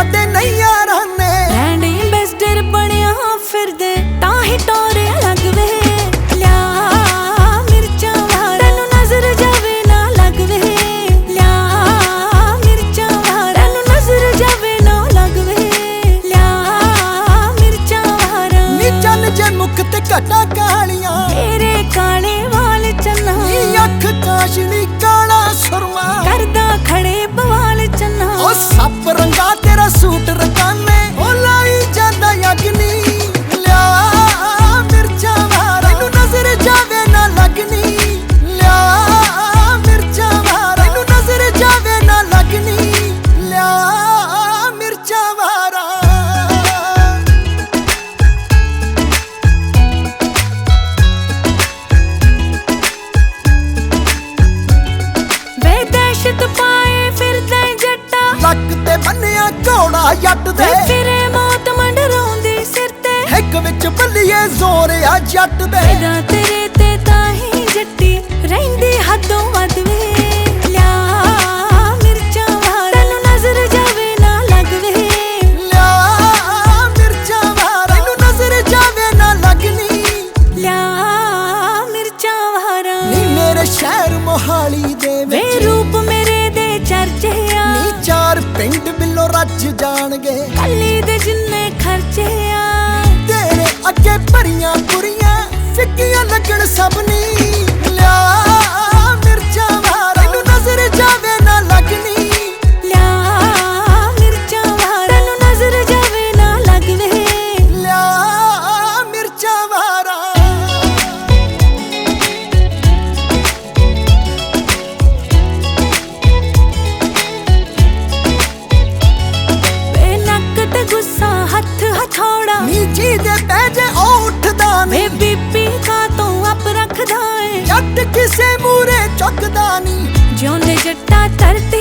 ਸਾਡੇ ਨਹੀਂ ਯਾਰਾਂ ਨੇ। ब्रांड एम्बेसडर बनिया फिरदे तां ही टोरे अलग वे। लिया मिर्चां वारा तैनू नजर जावे ना लग वे। लिया मिर्चां वारा तैनू नजर जावे ना लग वे। लिया मिर्चां वारा नी चल जे मुख ते घटा कालियां तेरे काले वाल चन्ना। नी अख काशनी काला सुरमा करदा खड़े बवाल चन्ना। ओ सप रंगा तेरा सूट रकाने ओ लाई जांदा अग्नि। लिया मिर्चां वारा तैनू नजर जावे ना लगनी। लिया मिर्चां वारा तैनू नजर जावे ना लगनी। लिया मिर्चां वारा वे दहशत पाए फिरदे जट्टा। ਲੱਕ ਤੇ ਬੰਨਿਆ ਘੋੜਾ ਜੱਟ ਦੇ वे फिरे मौत मंडराउंदी सिर ते। ਹਿੱਕ ਵਿੱਚ ਬੱਲੀਏ ਜ਼ੋਰ ਆ ਜੱਟ ਦੇ। फिदा तेरे ते ताही जट्टी रहिंदी हदों वध वे। लिया मिर्चां वारा तैनू नजर जावे ना लग वे। ਲਿਆ ਮਿਰਚਾਂ ਵਾਰਾ ਤੈਨੂੰ ਨਜ਼ਰ ਜਾਵੇ ਨਾ ਲੱਗਣੀ। लिया मिर्चां वारा ਨੀ ਮੇਰੇ ਸ਼ਹਿਰ ਮੋਹਾਲੀ ਦੇ वे ਵਿੱਚ रूप मेरे दे चर्चे आ। ਨੀ ਚਾਰ ਪਿੰਡ ਬਿੱਲੋ ਰੱਜ ਜਾਣਗੇ कली दे जिन्ने खर्चे आ। ਤੇਰੇ ਅੱਗੇ ਭਰੀਆਂ ਪੁਰੀਆਂ ਫਿੱਕੀਆਂ ਲੱਗਣ ਸਭ ਨੀ। ਲਿਆ ਮਿਰਚਾਂ ਵਾਰਾ ਤੈਨੂੰ ਨਜ਼ਰ ਜਾਵੇ ਨਾ ਲੱਗਣੀ। लिया मिर्चां वारा तैनू नजर जावे ना लग वे। ਲਿਆ ਮਿਰਚਾਂ ਵਾਰਾ वे नक ते गुस्सा हथ हथौड़ा। ਨੀ ਜੀ ਦੇ ਪੈ ਜੇ ਉਹ ਉੱਠਦਾ वे ਨੀ। बीपी का तो अप रखदा है। ਜੱਟ ਕਿਸੇ ਮੂਰੇ ਚੁੱਕਦਾ ਨੀ। ਜਿਉਂਦੇ ਜੱਟਾ ਧਰਤੀ